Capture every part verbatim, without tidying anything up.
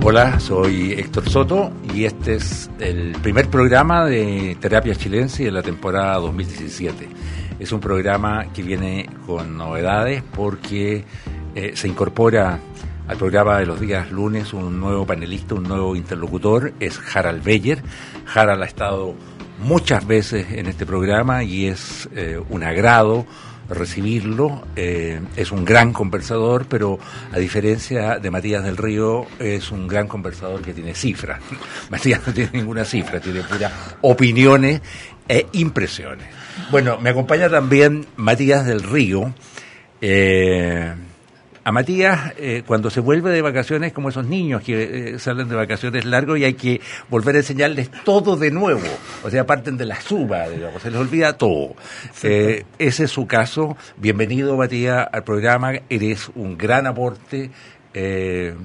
Hola, soy Héctor Soto y este es el primer programa de Terapia Chilense de la temporada dos mil diecisiete. Es un programa que viene con novedades porque eh, se incorpora al programa de los días lunes un nuevo panelista, un nuevo interlocutor, es Harald Beyer. Harald ha estado muchas veces en este programa y es eh, un agrado recibirlo. Eh, es un gran conversador, pero a diferencia de Matías del Río, es un gran conversador que tiene cifras. Matías no tiene ninguna cifra, tiene puras opiniones e impresiones. Bueno, me acompaña también Matías del Río. Eh, a Matías, eh, cuando se vuelve de vacaciones, como esos niños que eh, salen de vacaciones largos y hay que volver a enseñarles todo de nuevo. O sea, parten de la suba, digamos, se les olvida todo. Eh, ese es su caso. Bienvenido, Matías, al programa. Eres un gran aporte. Eh,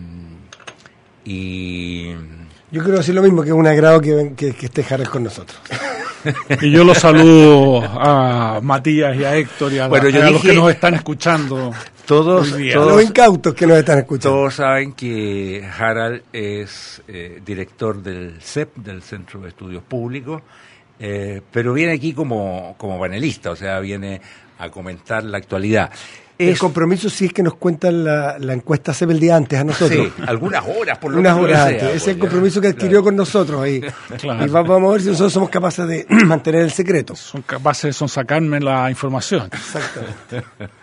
y... Yo quiero decir lo mismo, que es un agrado que, que, que esté Harald con nosotros. Y yo los saludo a Matías y a Héctor y a, bueno, la, yo a dije, los que nos están escuchando. Todos, todos los incautos que nos están escuchando. Todos saben que Harald es eh, director del C E P, del Centro de Estudios Públicos, eh, pero viene aquí como, como panelista, o sea, viene a comentar la actualidad. El es, compromiso sí es que nos cuentan la, la encuesta C E P el día antes a nosotros. Sí, algunas horas por lo Unas menos. horas sea, antes. Ese pues, es el compromiso que adquirió claro. con nosotros ahí. Claro. Y vamos a ver si nosotros somos capaces de mantener el secreto. Son capaces de sacarme la información. Exactamente.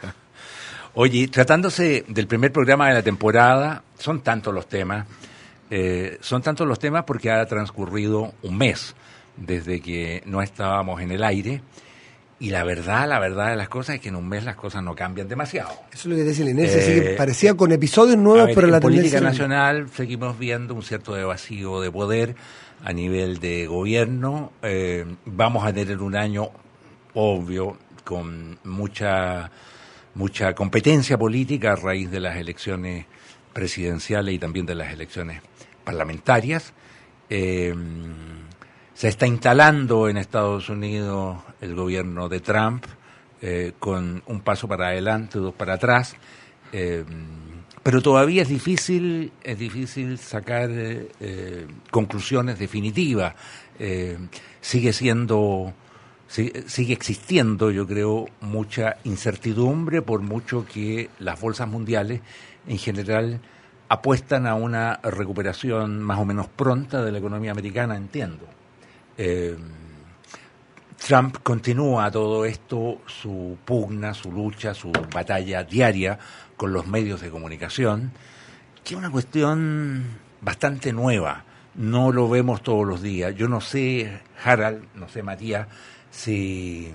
Oye, tratándose del primer programa de la temporada, son tantos los temas, eh, son tantos los temas porque ha transcurrido un mes desde que no estábamos en el aire. Y la verdad, la verdad de las cosas es que en un mes las cosas no cambian demasiado. Eso es lo que decía la Inés, eh, que parecía con episodios nuevos, ver, pero en la política tendencia... nacional seguimos viendo un cierto vacío de poder a nivel de gobierno. Eh, vamos a tener un año, obvio, con mucha, mucha competencia política a raíz de las elecciones presidenciales y también de las elecciones parlamentarias. Eh, Se está instalando en Estados Unidos el gobierno de Trump, eh, con un paso para adelante, dos para atrás, eh, pero todavía es difícil, es difícil sacar eh, conclusiones definitivas. Eh, sigue siendo, sigue, sigue existiendo, yo creo, mucha incertidumbre, por mucho que las bolsas mundiales en general apuestan a una recuperación más o menos pronta de la economía americana, entiendo. Eh, Trump continúa todo esto, su pugna, su lucha, su batalla diaria con los medios de comunicación, que es una cuestión bastante nueva, no lo vemos todos los días. Yo no sé, Harald, no sé, Matías, si,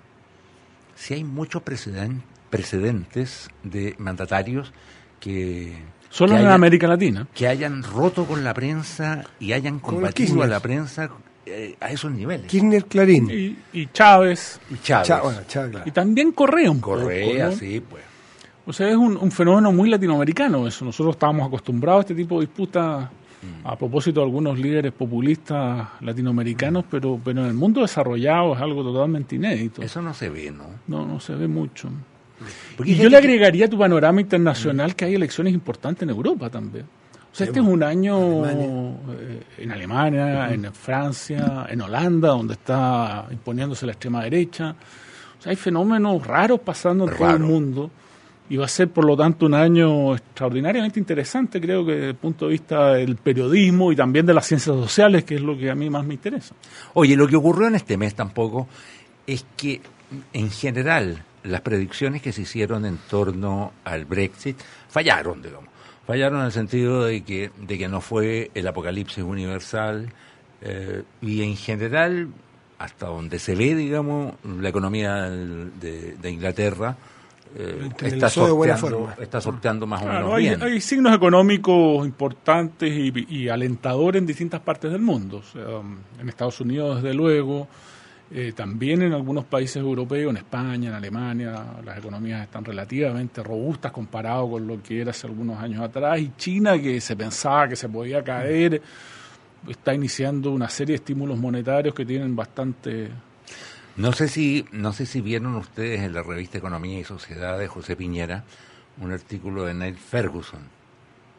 si hay muchos preceden, precedentes de mandatarios que... Solo que en hayan, América Latina. Que hayan roto con la prensa y hayan combatido a la prensa eh, a esos niveles. Kirchner, Clarín. Y, y Chávez. Y Chávez. Chá, bueno, Chávez claro. Y también Correa un Correa, poco, ¿no? sí, pues. O sea, es un, un fenómeno muy latinoamericano eso. Nosotros estábamos acostumbrados a este tipo de disputas mm. a propósito de algunos líderes populistas latinoamericanos, mm. pero, pero en el mundo desarrollado es algo totalmente inédito. Eso no se ve, ¿no? No, no se ve mucho. Porque y yo le agregaría a tu panorama internacional que hay elecciones importantes en Europa también. O sea, este es un año Alemania. Eh, en Alemania, uh-huh. en Francia, en Holanda, donde está imponiéndose la extrema derecha. O sea, hay fenómenos raros pasando en Raro. todo el mundo. Y va a ser, por lo tanto, un año extraordinariamente interesante, creo que desde el punto de vista del periodismo y también de las ciencias sociales, que es lo que a mí más me interesa. Oye, lo que ocurrió en este mes tampoco es que, en general, las predicciones que se hicieron en torno al Brexit fallaron, digamos. Fallaron en el sentido de que, de que no fue el apocalipsis universal eh, y en general, hasta donde se ve, digamos, la economía de, de Inglaterra eh, está, sorteando, está sorteando más o menos claro, hay, bien. Hay signos económicos importantes y, y alentadores en distintas partes del mundo. O sea, en Estados Unidos, desde luego. Eh, también en algunos países europeos, en España, en Alemania, las economías están relativamente robustas comparado con lo que era hace algunos años atrás. Y China, que se pensaba que se podía caer, está iniciando una serie de estímulos monetarios que tienen bastante... No sé si no sé si vieron ustedes en la revista Economía y Sociedad de José Piñera un artículo de Neil Ferguson,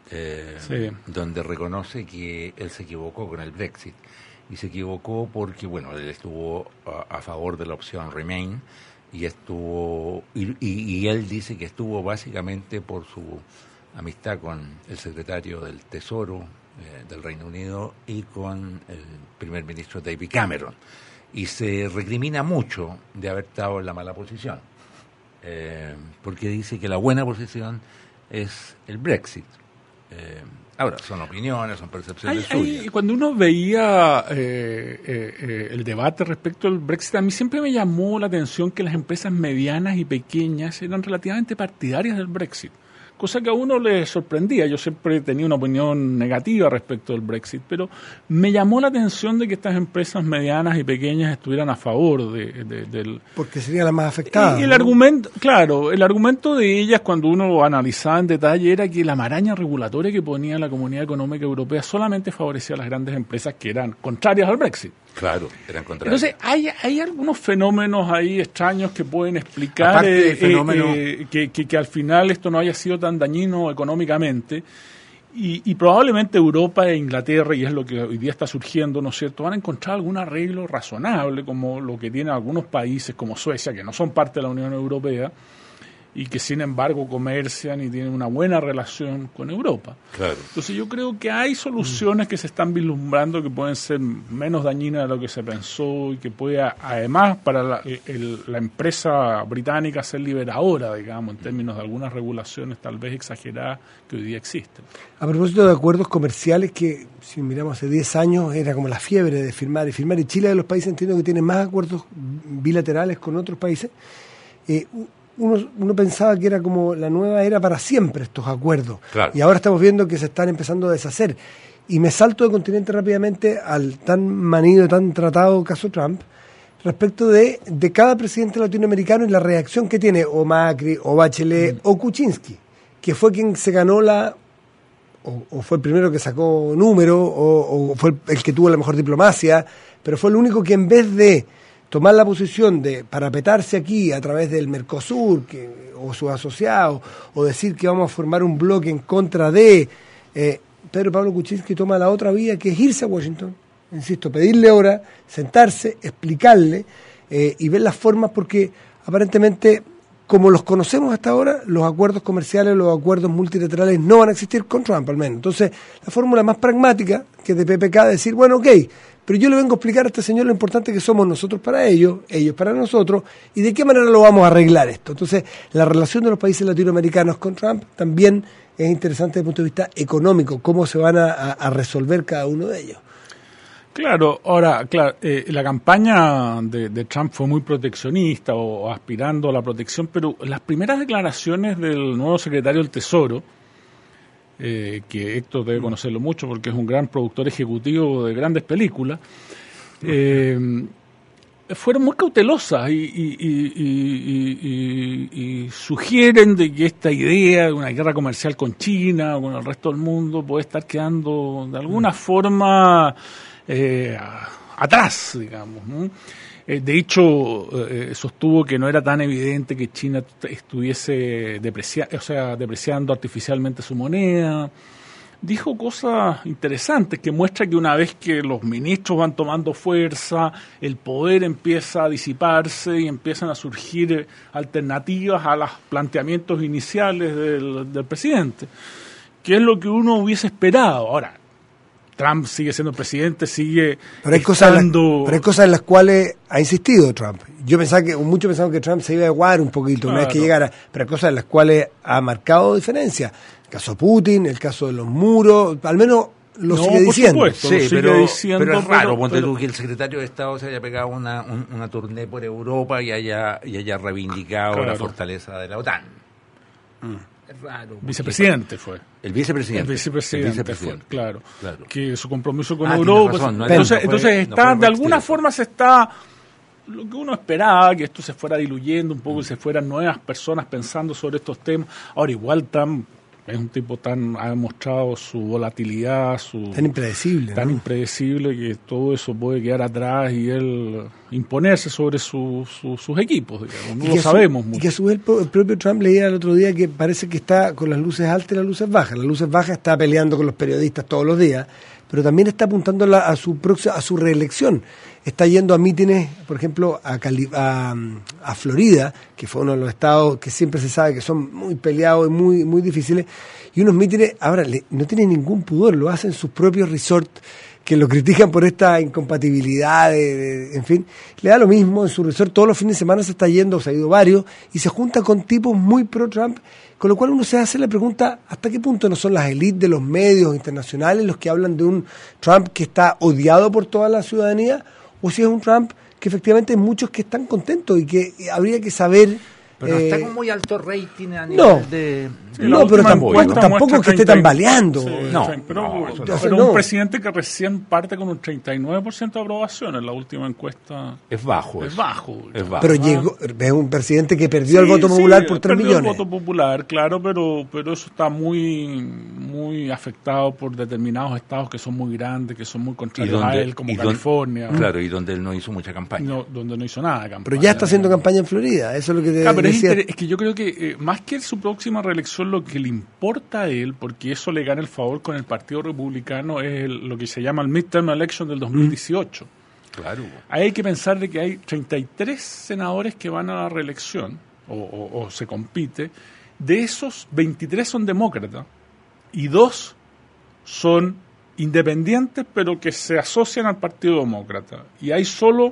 eh, sí. donde reconoce que él se equivocó con el Brexit. Y se equivocó porque, bueno, él estuvo a, a favor de la opción Remain y estuvo y, y, y él dice que estuvo básicamente por su amistad con el secretario del Tesoro eh, del Reino Unido y con el primer ministro David Cameron. Y se recrimina mucho de haber estado en la mala posición, eh, porque dice que la buena posición es el Brexit. Eh, ahora, son opiniones, son percepciones hay, suyas. hay, cuando uno veía eh, eh, eh, el debate respecto al Brexit, a mí siempre me llamó la atención que las empresas medianas y pequeñas eran relativamente partidarias del Brexit, cosa que a uno le sorprendía. Yo siempre tenía una opinión negativa respecto del Brexit, pero me llamó la atención de que estas empresas medianas y pequeñas estuvieran a favor de, de, del... Porque serían las más afectadas. Y el ¿no? argumento, claro, el argumento de ellas cuando uno analizaba en detalle era que la maraña regulatoria que ponía la Comunidad Económica Europea solamente favorecía a las grandes empresas que eran contrarias al Brexit. Claro, eran contrarios. Entonces, hay, hay algunos fenómenos ahí extraños que pueden explicar eh, fenómeno... eh, que, que, que al final esto no haya sido tan dañino económicamente y, y probablemente Europa e Inglaterra, y es lo que hoy día está surgiendo, ¿no es cierto?, van a encontrar algún arreglo razonable como lo que tienen algunos países como Suecia, que no son parte de la Unión Europea, y que sin embargo comercian y tienen una buena relación con Europa. Claro. Entonces yo creo que hay soluciones que se están vislumbrando que pueden ser menos dañinas de lo que se pensó y que puede además para la, el, la empresa británica ser liberadora, digamos, en términos de algunas regulaciones tal vez exageradas que hoy día existen. A propósito de acuerdos comerciales que, si miramos hace diez años, era como la fiebre de firmar y firmar, y Chile es de los países, entiendo, que tiene más acuerdos bilaterales con otros países. Eh, Uno, uno pensaba que era como la nueva era para siempre estos acuerdos. Claro. Y ahora estamos viendo que se están empezando a deshacer. Y me salto de continente rápidamente al tan manido, tan tratado caso Trump, respecto de, de cada presidente latinoamericano y la reacción que tiene o Macri, o Bachelet, mm. o Kuczynski, que fue quien se ganó la... O, o fue el primero que sacó número, o, o fue el, el que tuvo la mejor diplomacia, pero fue el único que en vez de tomar la posición de parapetarse aquí a través del Mercosur que, o sus asociados, o decir que vamos a formar un bloque en contra de... Eh, Pedro Pablo Kuczynski toma la otra vía, que es irse a Washington, insisto, pedirle hora, sentarse, explicarle eh, y ver las formas, porque aparentemente, como los conocemos hasta ahora, los acuerdos comerciales, los acuerdos multilaterales no van a existir con Trump al menos. Entonces, la fórmula más pragmática, que es de P P K, decir, bueno, ok, pero yo le vengo a explicar a este señor lo importante que somos nosotros para ellos, ellos para nosotros, y de qué manera lo vamos a arreglar esto. Entonces, la relación de los países latinoamericanos con Trump también es interesante desde el punto de vista económico, cómo se van a, a resolver cada uno de ellos. Claro, ahora, claro, eh, la campaña de, de Trump fue muy proteccionista o, o aspirando a la protección, pero las primeras declaraciones del nuevo secretario del Tesoro, Eh, que Héctor debe conocerlo mucho porque es un gran productor ejecutivo de grandes películas, eh, fueron muy cautelosas y, y, y, y, y, y sugieren de que esta idea de una guerra comercial con China o con el resto del mundo puede estar quedando de alguna forma eh, atrás, digamos, ¿no? De hecho, eh, sostuvo que no era tan evidente que China estuviese deprecia- o sea, depreciando artificialmente su moneda. Dijo cosas interesantes que muestra que una vez que los ministros van tomando fuerza, el poder empieza a disiparse y empiezan a surgir alternativas a los planteamientos iniciales del, del presidente, que es lo que uno hubiese esperado. Ahora, Trump sigue siendo presidente, sigue pero hay, cosas en la, pero hay cosas en las cuales ha insistido Trump. Yo pensaba que, muchos pensaban que Trump se iba a aguar un poquito, claro, una vez que llegara, pero hay cosas en las cuales ha marcado diferencia. El caso Putin, el caso de los muros, al menos lo no, sigue diciendo. Supuesto, sí, lo sigue pero, diciendo, pero es raro, pero, ponte pero, tú que el secretario de Estado se haya pegado una, un, una tournée por Europa y haya, y haya reivindicado claro. la fortaleza de la OTAN. Mm. Es raro. Vicepresidente fue. El vicepresidente. El vicepresidente, el vicepresidente. fue, claro, claro. Que su compromiso con ah, Europa. Razón, no entonces, no fue, entonces está, no de alguna forma se está, lo que uno esperaba, que esto se fuera diluyendo un poco mm. y se fueran nuevas personas pensando sobre estos temas. Ahora, igual Trump es un tipo tan, ha demostrado su volatilidad, su... Tan impredecible. Tan ¿no? impredecible que todo eso puede quedar atrás y él... imponerse sobre su, su, sus equipos, digamos. No lo sabemos su, mucho. Y que a su vez el, el propio Trump leía el otro día que parece que está con las luces altas y las luces bajas. Las luces bajas está peleando con los periodistas todos los días, pero también está apuntando a, la, a su próxima, a su reelección. Está yendo a mítines, por ejemplo, a, Cali, a, a Florida, que fue uno de los estados que siempre se sabe que son muy peleados y muy, muy difíciles, y unos mítines, ahora le, no tienen ningún pudor, lo hacen sus propios resorts, que lo critican por esta incompatibilidad, de, de, en fin, le da lo mismo en su resort, todos los fines de semana se está yendo, se ha ido varios, y se junta con tipos muy pro-Trump, con lo cual uno se hace la pregunta, ¿hasta qué punto no son las élites de los medios internacionales los que hablan de un Trump que está odiado por toda la ciudadanía, o si es un Trump que efectivamente hay muchos que están contentos y que habría que saber... Pero eh, está con muy alto rating a nivel no, de... Sí, no, pero tampoco, tampoco que esté tambaleando. Sí, no, pero, no, pero, pero no. un presidente que recién parte con un treinta y nueve por ciento de aprobación en la última encuesta. Es bajo. Es eso. bajo. Es bajo. Pero llegó, es un presidente que perdió Sí, el voto popular sí, por tres perdió millones. el voto popular, claro, pero pero eso está muy muy afectado por determinados estados que son muy grandes, que son muy contrarios a él, como y California. Donde, claro, y donde él no hizo mucha campaña. No, donde no hizo nada de campaña. Pero ya está haciendo campaña en Florida, eso es lo que te Claro, pero es, decía. inter- es que yo creo que eh, más que su próxima reelección, lo que le importa a él, porque eso le gana el favor con el Partido Republicano, es el- lo que se llama el midterm election del dos mil dieciocho. Claro. Ahí hay que pensar de que hay treinta y tres senadores que van a la reelección, o, o- o se compite. De esos, veintitrés son demócratas y dos son independientes, pero que se asocian al Partido Demócrata. Y hay solo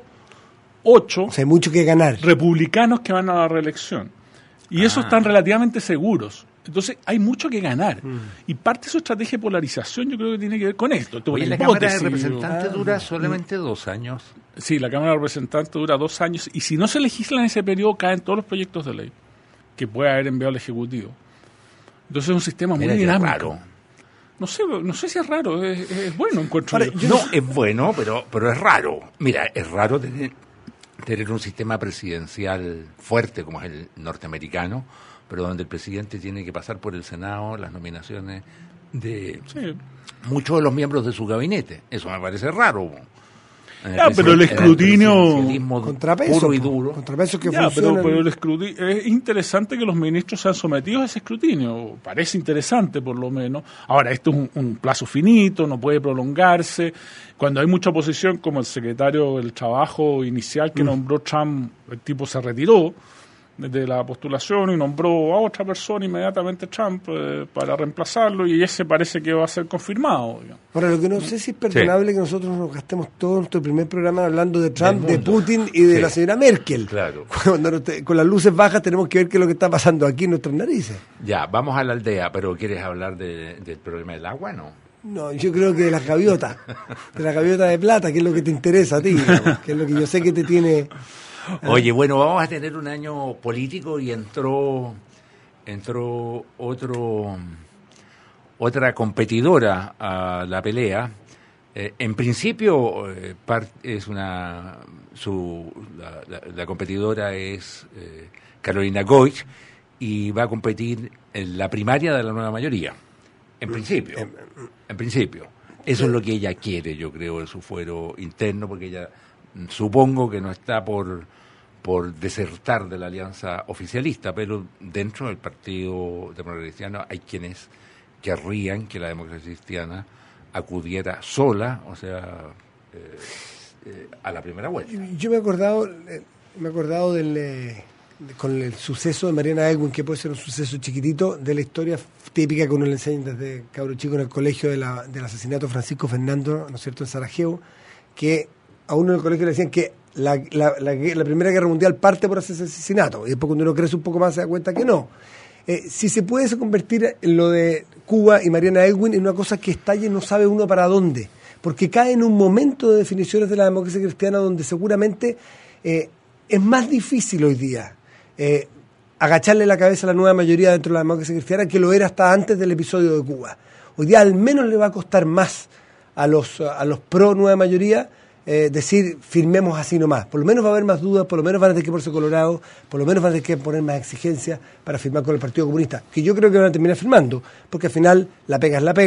ocho O sea, hay mucho que ganar. republicanos que van a la reelección. Y Ah. esos están relativamente seguros. Entonces hay mucho que ganar. Mm. Y parte de su estrategia de polarización yo creo que tiene que ver con esto. Esto es Oye, una la Cámara de hipótesis. Representantes Ah, dura solamente dos años. Sí, la Cámara de Representantes dura dos años. Y si no se legisla en ese periodo, caen todos los proyectos de ley que puede haber enviado el Ejecutivo. Entonces es un sistema muy Mira qué dinámico. raro. No sé, no sé si es raro, es, es bueno, encuentro Ahora, yo. yo No, es bueno, pero, pero es raro. Mira, es raro tener, tener un sistema presidencial fuerte como es el norteamericano, pero donde el presidente tiene que pasar por el Senado las nominaciones de Sí. muchos de los miembros de su gabinete. Eso me parece raro. En Ya, pero el presiden- en escrutinio- presidencialismo Contrapesos. puro y po, duro. Contrapesos que Ya, pero, funcionan. pero el escrutinio, es interesante que los ministros sean sometidos a ese escrutinio, parece interesante por lo menos. Ahora, esto es un, un plazo finito, no puede prolongarse. Cuando hay mucha oposición, como el secretario del Trabajo inicial que Mm. nombró Trump, el tipo se retiró de la postulación y nombró a otra persona inmediatamente Trump eh, para reemplazarlo, y ese parece que va a ser confirmado, digamos. Ahora, lo que no sé si es perdonable que nosotros nos gastemos todo nuestro primer programa hablando de Trump, Del de mundo. Putin y de Sí. la señora Merkel. Claro. Cuando nos te- con las luces bajas tenemos que ver qué es lo que está pasando aquí en nuestras narices. Ya, vamos a la aldea, pero ¿quieres hablar de- del problema del agua? No. No, yo creo que de las gaviotas, de las gaviotas de plata, que es lo que te interesa a ti, digamos, que es lo que yo sé que te tiene... Oye, bueno, vamos a tener un año político y entró entró otro otra competidora a la pelea. Eh, en principio eh, par- es una su la, la- la competidora es eh, Carolina Goich y va a competir en la primaria de la nueva mayoría. En principio, en principio. Eso es lo que ella quiere, yo creo, de su fuero interno, porque ella mm, supongo que no está por por desertar de la alianza oficialista, pero dentro del Partido Demócrata Cristiano hay quienes querrían que la democracia cristiana acudiera sola, o sea, eh, eh, a la primera vuelta. Yo me he acordado, eh, me he acordado del, eh, de- con el suceso de Mariana Elwin, que puede ser un suceso chiquitito, de la historia típica que uno le enseña desde cabro chico en el colegio de la, del asesinato de Francisco Fernando, ¿no es cierto?, en Sarajevo, que a uno en el colegio le decían que la, la, la, la Primera Guerra Mundial parte por ese asesinato, y después cuando uno crece un poco más se da cuenta que no. Eh, si se puede se convertir en lo de Cuba y Mariana Elwin en una cosa que estalle no sabe uno para dónde, porque cae en un momento de definiciones de la democracia cristiana donde seguramente eh, es más difícil hoy día eh, agacharle la cabeza a la nueva mayoría dentro de la democracia cristiana que lo era hasta antes del episodio de Cuba. Hoy día al menos le va a costar más a los, a los pro nueva mayoría Eh, decir, firmemos así nomás. Por lo menos va a haber más dudas, por lo menos van a tener que ponerse colorados, por lo menos van a tener que poner más exigencias para firmar con el Partido Comunista, que yo creo que van a terminar firmando, porque al final la pega es la pega,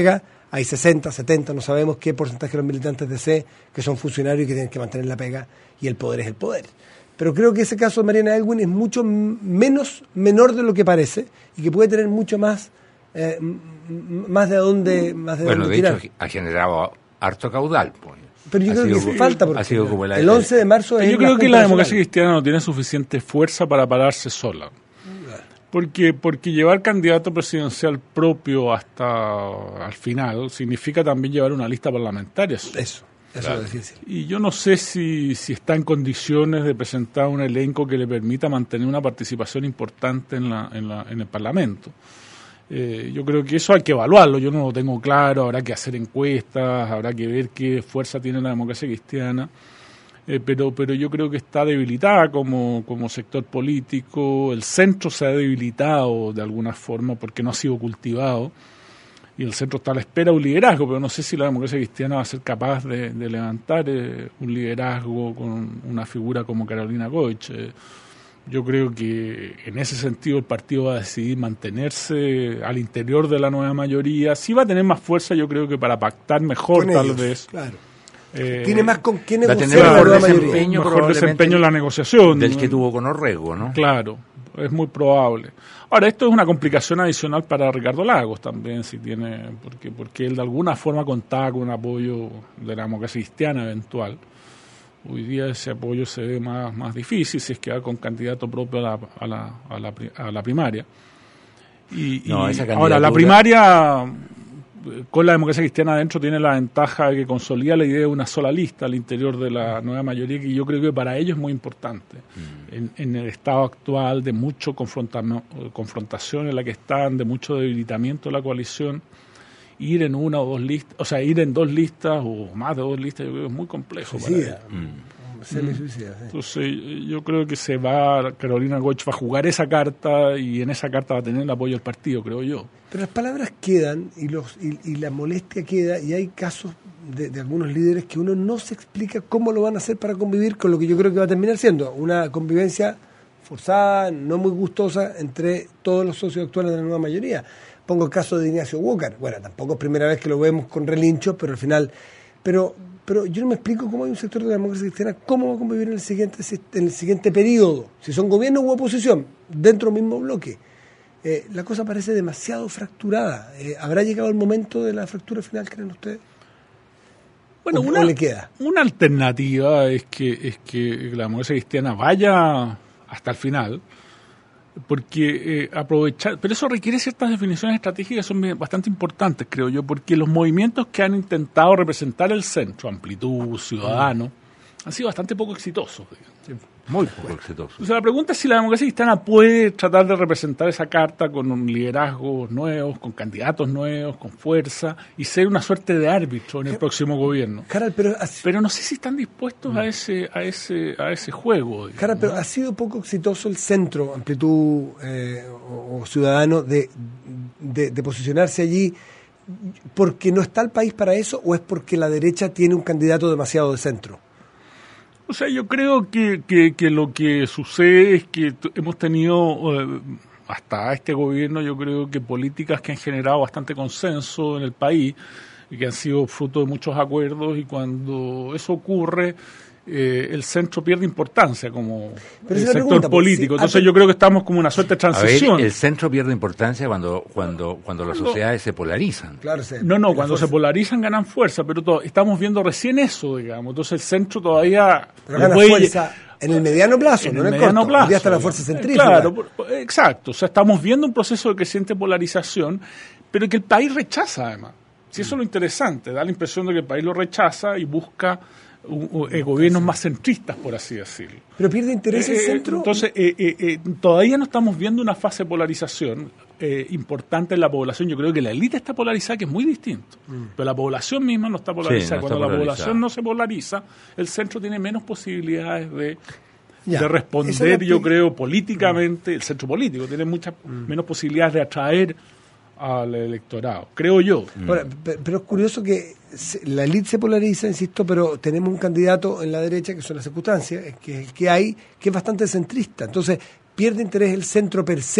hay sesenta, setenta, no sabemos qué porcentaje de los militantes de C que son funcionarios y que tienen que mantener la pega, y el poder es el poder. Pero creo que ese caso de Mariana Elwin es mucho menos menor de lo que parece y que puede tener mucho más eh, más de dónde más de bueno, dónde de tirar. hecho ha generado harto caudal, pues. Pero yo ha creo que sido, falta porque ha sido como la, el once de marzo es yo creo la que la democracia nacional. cristiana no tiene suficiente fuerza para pararse sola. Porque, porque llevar candidato presidencial propio hasta al final significa también llevar una lista parlamentaria. Eso, eso Claro. es difícil. Y yo no sé si, si está en condiciones de presentar un elenco que le permita mantener una participación importante en, la, en, la, en el Parlamento. Eh, yo creo que eso hay que evaluarlo, yo no lo tengo claro, habrá que hacer encuestas, habrá que ver qué fuerza tiene la democracia cristiana. Eh, pero pero yo creo que está debilitada como, como sector político, el centro se ha debilitado de alguna forma porque no ha sido cultivado y el centro está a la espera de un liderazgo, pero no sé si la democracia cristiana va a ser capaz de, de levantar eh, un liderazgo con una figura como Carolina Goich. Eh, yo creo que en ese sentido el partido va a decidir mantenerse al interior de la nueva mayoría, sí va a tener más fuerza yo creo que para pactar mejor Con tal ellos, vez. claro. Eh, Tiene más con quién va a negociar tener la mejor nueva desempeño, mayoría. Peño, mejor desempeño en la negociación. Del que tuvo con Orrego, ¿no? Claro, es muy probable. Ahora, esto es una complicación adicional para Ricardo Lagos también, si tiene, porque, porque él de alguna forma contaba con un apoyo de la democracia cristiana eventual. Hoy día ese apoyo se ve más, más difícil si es que va con candidato propio a la, a la, a la, a la primaria. Y, No, y esa ahora, la candidatura- primaria con la democracia cristiana adentro tiene la ventaja de que consolida la idea de una sola lista al interior de la nueva mayoría, que yo creo que para ellos es muy importante. Mm. En, en el estado actual de mucho confronta, confrontación en la que están, de mucho debilitamiento de la coalición, ir en una o dos listas, o sea, ir en dos listas o más de dos listas, yo creo que es muy complejo. Suicida. Para ellos. Mm. Se le suicida, sí. Entonces, yo creo que se va, Carolina Goich va a jugar esa carta y en esa carta va a tener el apoyo del partido, creo yo. Pero las palabras quedan y los y, y la molestia queda, y hay casos de, de algunos líderes que uno no se explica cómo lo van a hacer para convivir con lo que yo creo que va a terminar siendo una convivencia forzada, no muy gustosa entre todos los socios actuales de la nueva mayoría. Pongo el caso de Ignacio Walker. Bueno, tampoco es primera vez que lo vemos con relinchos, pero al final... pero pero yo no me explico cómo hay un sector de la democracia cristiana, cómo va a convivir en el siguiente en el siguiente periodo, si son gobierno u oposición, dentro del mismo bloque. Eh, la cosa parece demasiado fracturada. Eh, ¿Habrá llegado el momento de la fractura final, creen ustedes? Bueno, ¿O, una, o le queda? una alternativa es que, es que la democracia cristiana vaya hasta el final, porque eh, aprovechar, pero eso requiere ciertas definiciones estratégicas que son bastante importantes, creo yo, porque los movimientos que han intentado representar el centro, Amplitud, Ciudadano, han sido bastante poco exitosos. Digamos. Muy poco exitoso. O sea, la pregunta es si la democracia cristiana puede tratar de representar esa carta con un liderazgos nuevos, con candidatos nuevos, con fuerza, y ser una suerte de árbitro en el próximo gobierno. Harald, pero, así, Pero no sé si están dispuestos a ese a ese a ese juego. Digamos, Harald, pero ¿no? ha sido poco exitoso el centro, Amplitud eh, o, o Ciudadano, de, de, de posicionarse allí porque no está el país para eso, o es porque la derecha tiene un candidato demasiado de centro. O sea, yo creo que, que, que lo que sucede es que t- hemos tenido, eh, hasta este gobierno, yo creo que políticas que han generado bastante consenso en el país y que han sido fruto de muchos acuerdos, y cuando eso ocurre, eh, el centro pierde importancia como Pero el esa sector pregunta, porque político. si- Entonces ah, yo creo que estamos como una suerte de A ver, transición. el centro pierde importancia cuando cuando cuando las Cuando- sociedades se polarizan. Claro, sí. No, no, La cuando fuerza. se polarizan ganan fuerza, pero to- estamos viendo recién eso, digamos. Entonces el centro todavía... Pero gana puede- fuerza en el mediano plazo, en no el en el mediano corto. plazo. Hoy día está la fuerza centrífuga. Claro, por- por- exacto. O sea, estamos viendo un proceso de creciente polarización, pero que el país rechaza, además. Si eso es lo interesante, da la impresión de que el país lo rechaza y busca un- un- eh, gobiernos más centristas, por así decirlo. Pero pierde interés el Eh, centro. Entonces, eh, eh, eh, todavía no estamos viendo una fase de polarización eh, importante en la población. Yo creo que la élite está polarizada, que es muy distinto. Pero la población misma no está polarizada. no está Cuando la polarizada. población no se polariza, el centro tiene menos posibilidades de, Ya, de esa responder, es la yo expli- creo, políticamente. El centro político tiene muchas menos posibilidades de atraer al electorado, creo yo. Ahora, pe- pero es curioso que se- la élite se polariza, insisto, pero tenemos un candidato en la derecha, que son las circunstancias, es que es el que hay, que es bastante centrista. Entonces, pierde interés el centro per se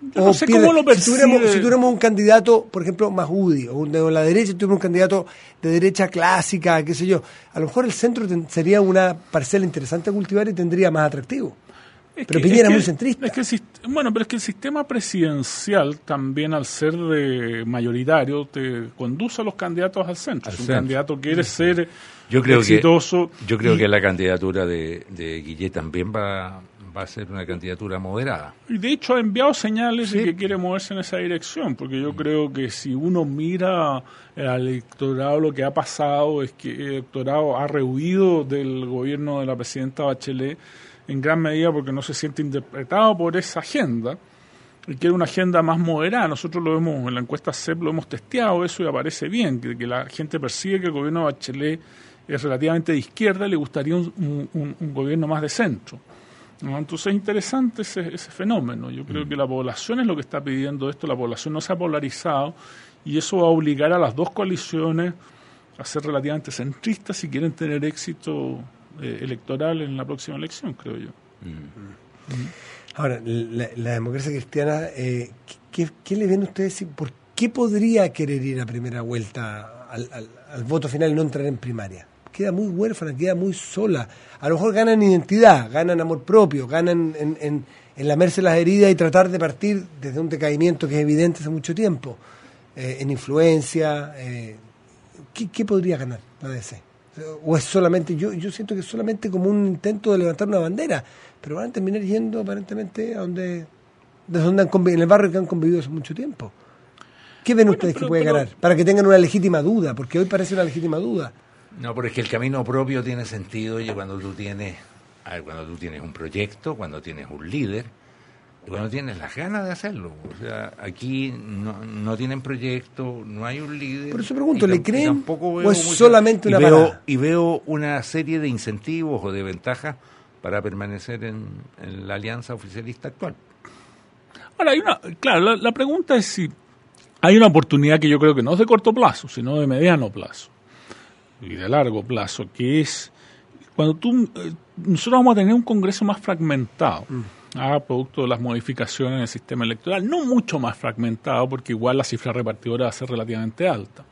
Yo no sé pierde, cómo lo percibe. Si tuviéramos, si tuviéramos un candidato, por ejemplo, más UDI, o un de la derecha, si tuviéramos un candidato de derecha clásica, qué sé yo, a lo mejor el centro ten, sería una parcela interesante a cultivar y tendría más atractivo. Es pero que, Piñera es, que, es muy centrista. Es que el, bueno, pero es que el sistema presidencial también, al ser de mayoritario, te conduce a los candidatos al centro. Al si un centro. candidato quiere ser yo creo exitoso... Que, yo creo y, que la candidatura de, de Guillet también va, va a ser una candidatura moderada. Y de hecho ha enviado señales sí. de que quiere moverse en esa dirección, porque yo mm. creo que si uno mira al electorado, lo que ha pasado es que el electorado ha rehuido del gobierno de la presidenta Bachelet en gran medida porque no se siente interpretado por esa agenda y quiere una agenda más moderada. Nosotros lo vemos en la encuesta C E P, lo hemos testeado eso y aparece bien, que, que la gente percibe que el gobierno de Bachelet es relativamente de izquierda y le gustaría un, un, un gobierno más de centro, ¿no? Entonces es interesante ese, ese fenómeno. Yo creo mm. que la población es lo que está pidiendo esto, la población no se ha polarizado y eso va a obligar a las dos coaliciones a ser relativamente centristas si quieren tener éxito Eh, electoral en la próxima elección, creo yo. Mm. Ahora, la, la democracia cristiana, eh, ¿qué, ¿qué le ven ustedes? ¿Por qué podría querer ir a primera vuelta al, al, al voto final y no entrar en primaria? Queda muy huérfana, queda muy sola. A lo mejor ganan identidad, ganan amor propio, ganan en, en, en lamerse las heridas y tratar de partir desde un decaimiento que es evidente hace mucho tiempo, eh, en influencia. Eh, ¿qué, ¿Qué podría ganar la D C? O es solamente, yo yo siento que es solamente como un intento de levantar una bandera, pero van a terminar yendo aparentemente a donde, desde donde han convivido, en el barrio que han convivido hace mucho tiempo. ¿Qué ven bueno, ustedes pero, que puede pero, ganar? Para que tengan una legítima duda, porque hoy parece una legítima duda. No, pero es que el camino propio tiene sentido y cuando tú tienes, cuando tú tienes un proyecto, cuando tienes un líder, y cuando tienes las ganas de hacerlo. O sea, aquí no, no tienen proyecto, no hay un líder. Por eso pregunto, ¿le creen o es solamente una y veo, parada? Y veo una serie de incentivos o de ventajas para permanecer en, en la alianza oficialista actual. Ahora, hay una, claro, la, la pregunta es si hay una oportunidad que yo creo que no es de corto plazo, sino de mediano plazo y de largo plazo, que es cuando tú, eh, nosotros vamos a tener un Congreso más fragmentado. Mm. Ah, producto de las modificaciones en el sistema electoral, no mucho más fragmentado, porque igual la cifra repartidora va a ser relativamente alta.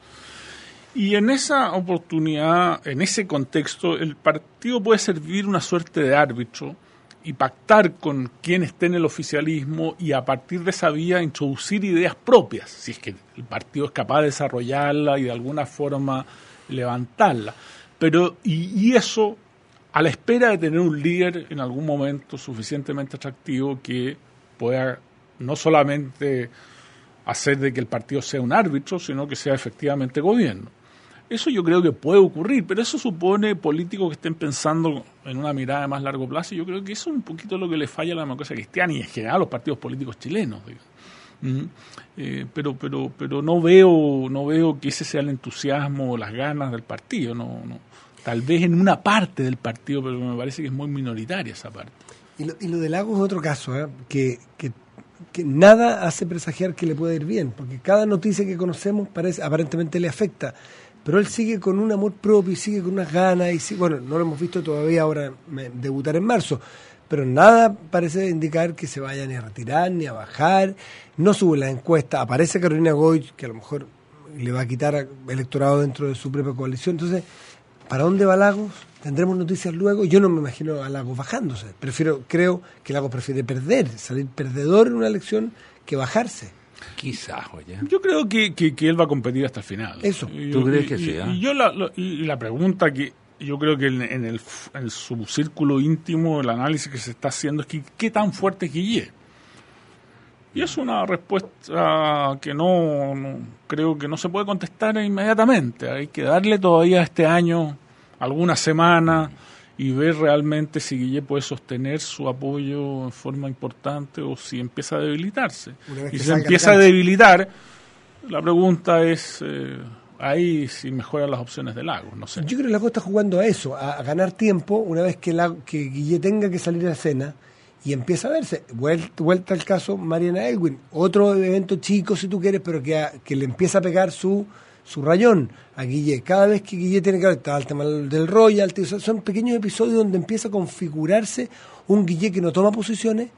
Y en esa oportunidad, en ese contexto, el partido puede servir una suerte de árbitro y pactar con quien esté en el oficialismo y a partir de esa vía introducir ideas propias, si es que el partido es capaz de desarrollarla y de alguna forma levantarla. Pero, y, y eso a la espera de tener un líder en algún momento suficientemente atractivo que pueda no solamente hacer de que el partido sea un árbitro, sino que sea efectivamente gobierno. Eso yo creo que puede ocurrir, pero eso supone políticos que estén pensando en una mirada de más largo plazo, y yo creo que eso es un poquito lo que le falla a la democracia cristiana y en general a los partidos políticos chilenos. Mm-hmm. eh, pero pero pero no veo no veo que ese sea el entusiasmo o las ganas del partido, no no tal vez en una parte del partido, pero me parece que es muy minoritaria esa parte. Y lo, y lo de Lagos es otro caso, ¿eh? que, que, que nada hace presagiar que le pueda ir bien, porque cada noticia que conocemos parece aparentemente le afecta, pero él sigue con un amor propio y sigue con unas ganas, y sigue, bueno, no lo hemos visto todavía ahora debutar en marzo, pero nada parece indicar que se vaya ni a retirar, ni a bajar, no sube la encuesta, aparece Carolina Goich, que a lo mejor le va a quitar electorado dentro de su propia coalición, entonces... ¿Para dónde va Lagos? ¿Tendremos noticias luego? Yo no me imagino a Lagos bajándose. Prefiero, creo que Lagos prefiere perder, salir perdedor en una elección que bajarse. Quizás, oye. Yo creo que, que, que él va a competir hasta el final. Eso. Y, ¿Tú y, crees que y, sí? ¿eh? Y yo la, la, y la pregunta que yo creo que en, en, el, en su círculo íntimo, el análisis que se está haciendo es que ¿qué tan fuerte es Guillet? Y es una respuesta que no, no creo que no se puede contestar inmediatamente. Hay que darle todavía este año alguna semana y ver realmente si Guillet puede sostener su apoyo en forma importante o si empieza a debilitarse. Y si se empieza a debilitar, la pregunta es eh, ahí si mejoran las opciones de Lagos. No sé. Yo creo que Lagos está jugando a eso, a, a ganar tiempo una vez que, la, que Guillet tenga que salir a escena. Y empieza a verse, vuelta, vuelta al caso Mariana Elwin, otro evento chico si tú quieres, pero que, a, que le empieza a pegar su su rayón a Guillet. Cada vez que Guillet tiene que ver, está el tema del Royal, son pequeños episodios donde empieza a configurarse un Guillet que no toma posiciones,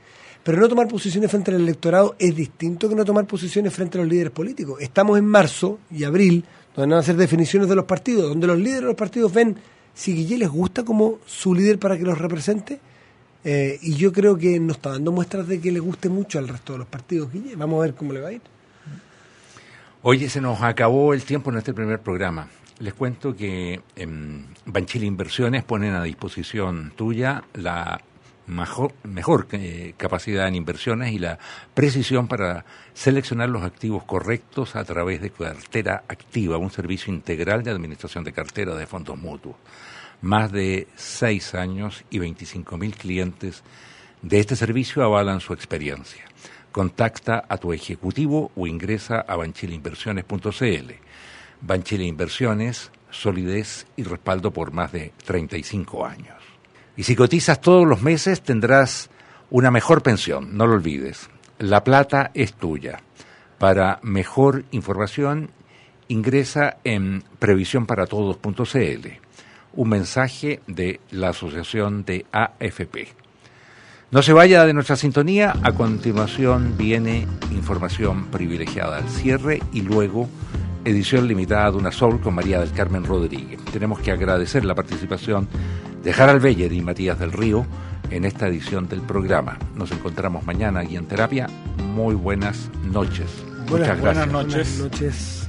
Pero no tomar posiciones frente al electorado es distinto que no tomar posiciones frente a los líderes políticos. Estamos en marzo y abril, donde van a hacer definiciones de los partidos, donde los líderes de los partidos ven si Guillé les gusta como su líder para que los represente, eh, y yo creo que no está dando muestras de que le guste mucho al resto de los partidos Guillé. Vamos a ver cómo le va a ir. Oye, se nos acabó el tiempo en este primer programa. Les cuento que eh, Banchile Inversiones ponen a disposición tuya la mejor, mejor eh, capacidad en inversiones y la precisión para seleccionar los activos correctos a través de Cartera Activa, un servicio integral de administración de cartera de fondos mutuos. Más de seis años y veinticinco mil clientes de este servicio avalan su experiencia. Contacta a tu ejecutivo o ingresa a banchile inversiones punto c l. Banchile Inversiones, solidez y respaldo por más de treinta y cinco años. Y si cotizas todos los meses tendrás una mejor pensión, no lo olvides. La plata es tuya. Para mejor información ingresa en previsión para todos punto c l. Un mensaje de la Asociación de A F P. No se vaya de nuestra sintonía, a continuación viene información privilegiada al cierre y luego edición limitada de Una Sol con María del Carmen Rodríguez. Tenemos que agradecer la participación de Harald Beyer y Matías del Río en esta edición del programa. Nos encontramos mañana aquí en Terapia. Muy buenas noches. Buenas, Muchas gracias. Buenas noches. Buenas noches.